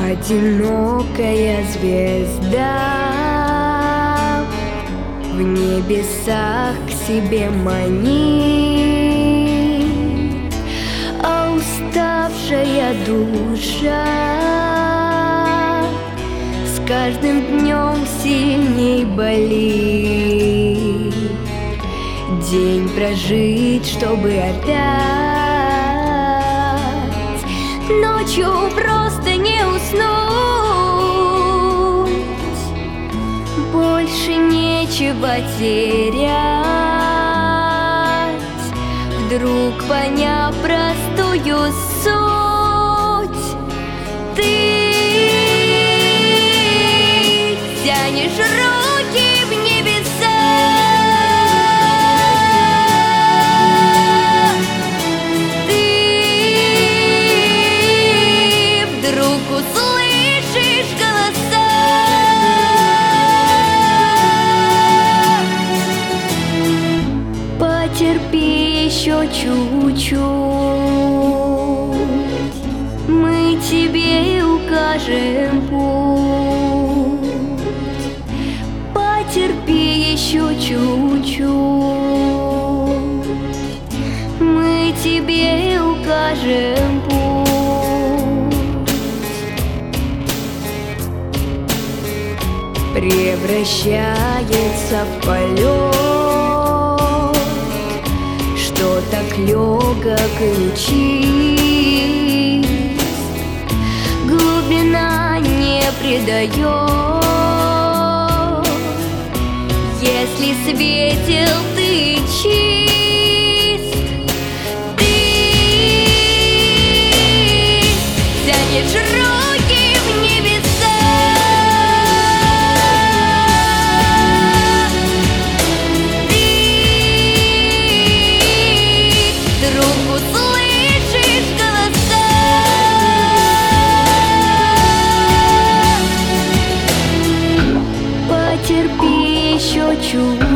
Одинокая звезда в небесах к себе манит, а уставшая душа с каждым днем сильней болит. День прожить, чтобы опять ночью просто не уснуть. Больше нечего терять, вдруг поняв простую суть, ты тянешь руки в небеса. Услышишь голоса, потерпи еще чуть-чуть, мы тебе укажем путь. Потерпи еще чуть-чуть, мы тебе укажем путь. Превращается в полет, что так легок и чист, глубина не предает, если светил ты чист. Ты тянешь руки в небеса, услышишь голоса, потерпи еще чуть.